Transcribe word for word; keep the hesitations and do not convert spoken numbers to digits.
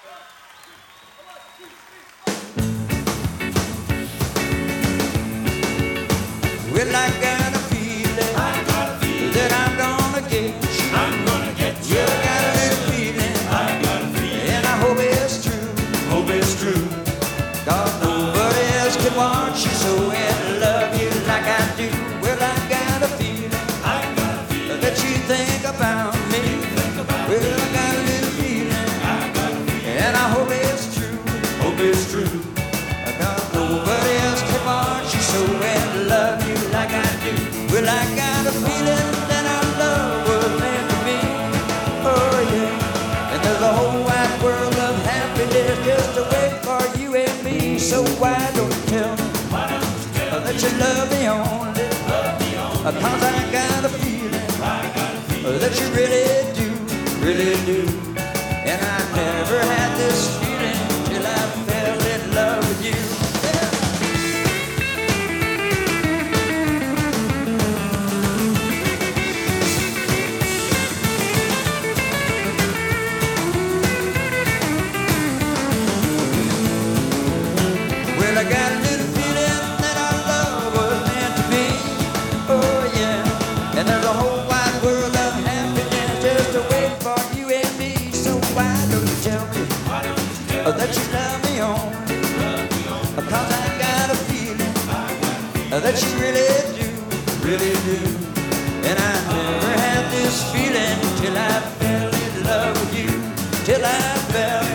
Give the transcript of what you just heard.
Well, I got a feeling, I got a feeling that I'm gonna get you. I'm gonna get you. Well, I got a little feeling, I got a feeling, and I hope it's true. hope it's true. Cause nobody else can want you so and love you like I do. Well, I got a feeling I got a feeling, that you think about me. think about Well, me. I got a little feeling, I got a feeling, and I hope it's true. hope it's true. Cause nobody else can want you so and love you like I do. Well, I got a feeling that our love was meant to be. Oh yeah, and there's a whole wide world of happiness just to wait for you and me. So why don't you tell me Why don't you tell that you love me only? love me on? Cause I got a feeling I got a feeling, that you really do, really do. And I never had this feeling till I fell in love with you. Well, I got a little feeling that our love was meant to be. Oh yeah, and there's a whole wide world of happiness just to wait for you and me. So why don't you tell me why don't you tell that you love me only? love me on? Cause I got a feeling I got a feeling, that you really do, really do. And I never had this feeling till I fell in love with you, till I fell